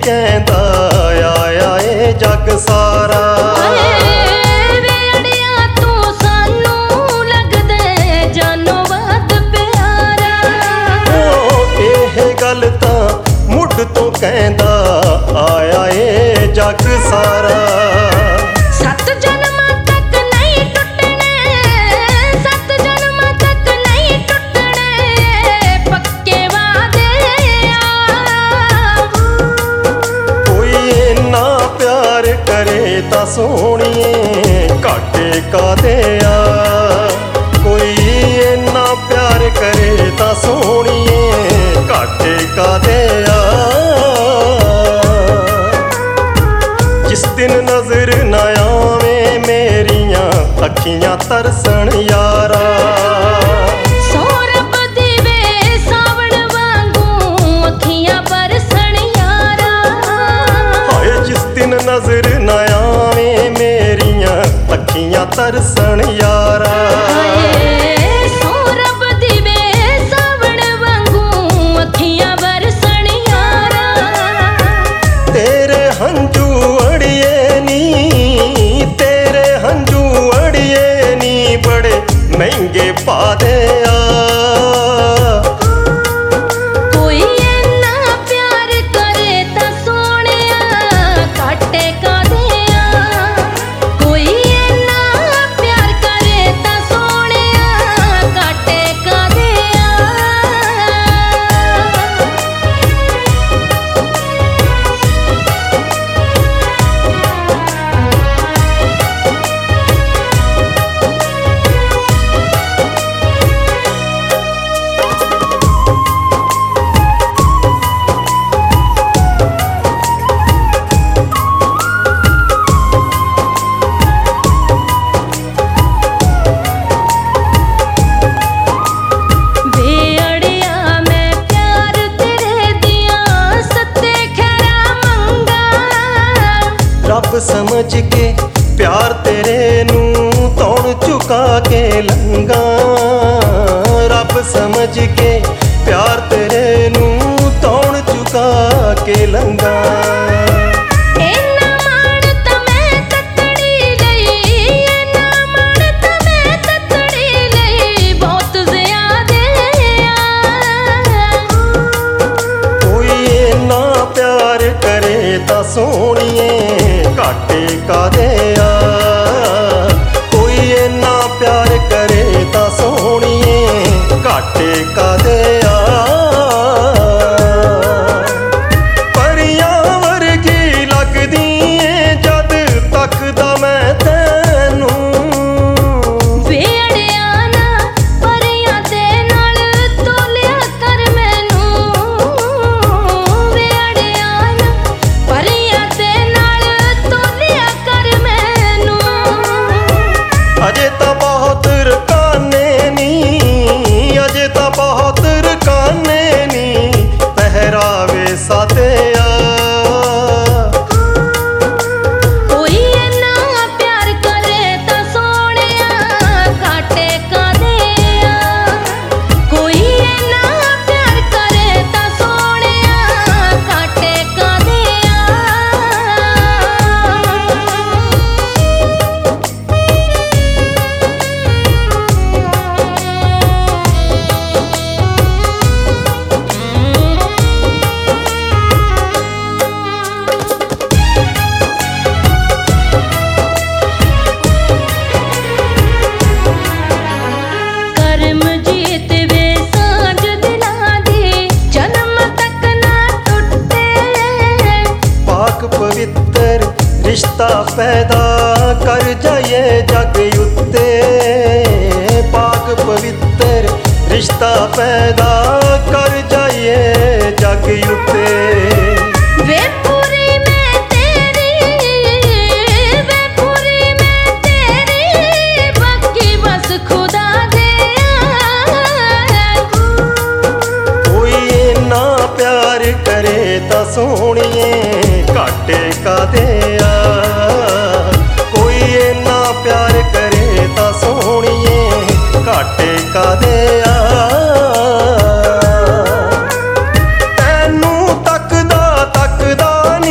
कहता आया ए जग सारा। गल तां मुढ़ तो कहता आया ए जग सारा। सत जन्मां तक नहीं टुटने, सत जन्मां तक नहीं टुटने पक्के वादे आ। कोई इन्ना प्यार करे तां सोहणिए घाटे कादे आ। कोई इन्ना प्यार करे तां सोहणिए घाटे कादे आ। जिस दिन नजर न आवे मेरियां अखियां तरसन यारा। सो रब दी वे सावण वांगू अखियां बरसन यारा। हाय जिस दिन नजर न आवे मेरियां अखियां तरसन यारा। महंगे पा दे आ। कोई इन्ना प्यार करे तां सोहणिया घाटे कादे आ। कोई इन्ना प्यार करे तां सोहणिया घाटे कादे रब समझ के प्यार तेरे नू तौण चुका के लंगा। रब समझ के प्यार तेरे नू तौण चुका के लंगा। सोहणिए घाटे कादे आ। कोई इन्ना प्यार करे तां सोहणिए घाटे कादे आ। परियां वर्गी लगदी ए जद तकदा मैं तैनू। वेड़िया ना परियां दे नाल तोलिया कर मैनू। वेड़िया ना परियां दे नाल तोलिया कर मैनू। अजे तां बहुत रकाने नी, अजे तां बहुत रकाने नी पहरावे सादे आ। कोई इन्ना प्यार करे तां सोहणिया घाटे कादे आ। कोई इन्ना प्यार करे तां सोहणिया घाटे कादे आ। करम जीत वे सांझ दिलां दी जन्म तक ना टुटे। पाक पवित्र रिश्ता पैदा कर जाइए जग उत्ते। पाक पवित्र रिश्ता पैदा कर जाइए जग उत्ते। वे पूरी मैं तेरी, वे पूरी मैं तेरी बाकी बस खुदा दे आ। कोई इन्ना प्यार करे तां सोहणिए घाटे कादे आ। कोई इन्ना प्यार करे तां सोहणिए घाटे कादे आ। तैनू तकदा तकदा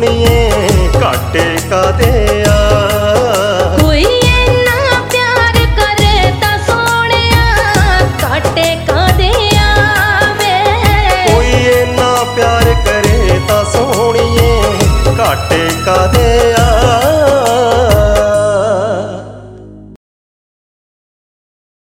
ਸੋਹਣੀਏ ਘਾਟੇ ਕਾਦੇ ਆ। ਕੋਈ ਇੰਨਾ ਪਿਆਰ ਕਰੇ ਤਾਂ ਸੋਹਣਿਆ ਘਾਟੇ ਕਾਦੇ ਆਵੇ। ਕੋਈ ਇੰਨਾ ਪਿਆਰ ਕਰੇ ਤਾਂ ਸੋਹਣੀਏ ਘਾਟੇ ਕਾਦੇ